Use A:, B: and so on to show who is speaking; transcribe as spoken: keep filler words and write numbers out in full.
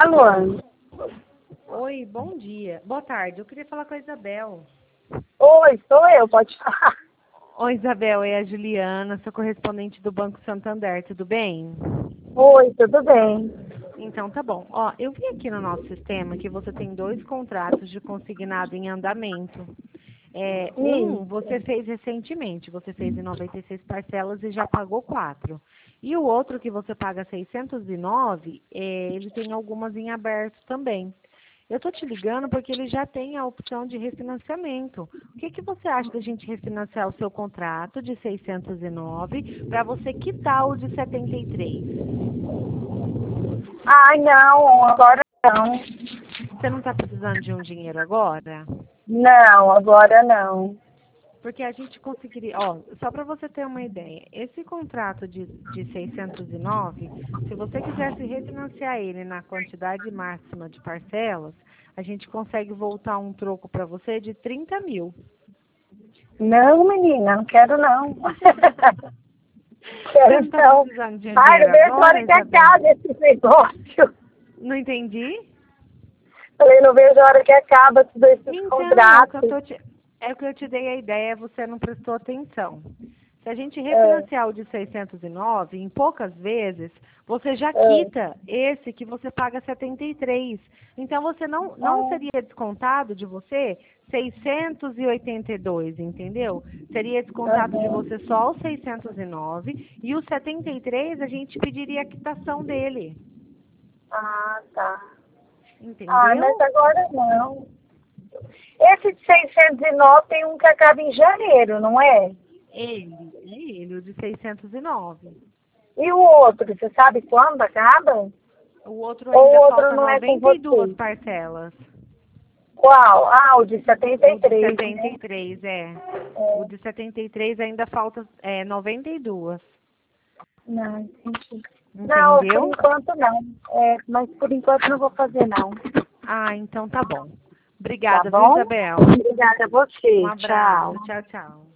A: Alô?
B: Oi, bom dia. Boa tarde. Eu queria falar com a Isabel.
A: Oi, sou eu, pode falar.
B: Oi, Isabel, é a Juliana, sou correspondente do Banco Santander, tudo bem?
A: Oi, tudo bem?
B: Então tá bom. Ó, eu vi aqui no nosso sistema que você tem dois contratos de consignado em andamento. É, um
A: Isso.
B: você fez recentemente, você fez em noventa e seis parcelas e já pagou quatro. E o outro que você paga seiscentos e nove, é, ele tem algumas em aberto também. Eu tô te ligando porque ele já tem a opção de refinanciamento. O que que você acha da gente refinanciar o seu contrato de seiscentos e nove para você quitar o de setenta e três?
A: Ai, não, agora não.
B: Você não está precisando de um dinheiro agora?
A: Não, agora não.
B: Porque a gente conseguiria, ó, só para você ter uma ideia, esse contrato de, de seiscentos e nove, se você quisesse refinanciar ele na quantidade máxima de parcelas, a gente consegue voltar um troco para você de trinta mil.
A: Não, menina, não quero não.
B: Você
A: Quero
B: não está
A: então.
B: precisando de um
A: Ai,
B: dinheiro
A: não vejo a
B: agora,
A: hora que
B: Isabel?
A: acabe esse negócio.
B: Não entendi?
A: Falei, não vejo a hora que acaba todos esses
B: Então, é o que eu
A: contratos.
B: tô te, é o que eu te dei a ideia, você não prestou atenção. Se a gente
A: É,
B: refinanciar o de seiscentos e nove, em poucas vezes, você já
A: é.
B: quita esse que você paga setenta e três. Então, você não, não
A: Ah,
B: seria descontado de você seiscentos e oitenta e dois, entendeu? Seria descontado de
A: aham.
B: você só os seiscentos e nove e o setenta e três a gente pediria a quitação dele.
A: Ah, tá. Ah, mas
B: Entendeu?
A: agora não. Esse de seiscentos e nove tem um que acaba em janeiro, não é?
B: Ele, é ele, o de seiscentos e nove.
A: E o outro, você sabe quando acaba?
B: O outro
A: Ou
B: ainda
A: o outro
B: falta
A: não é com
B: noventa e duas
A: você?
B: parcelas.
A: Qual? Ah, o de setenta
B: O
A: e
B: de
A: três,
B: setenta
A: né?
B: e três, é. O
A: É.
B: de setenta e três ainda falta é, noventa e duas.
A: Não, entendi. Não, por
B: Entendeu?
A: enquanto não. É, mas por enquanto não vou fazer não.
B: Ah, então tá bom.
A: Tá
B: Obrigada, viu,
A: bom?
B: Isabel?
A: Obrigada a
B: Um
A: você. Tchau.
B: abraço. Tchau, tchau.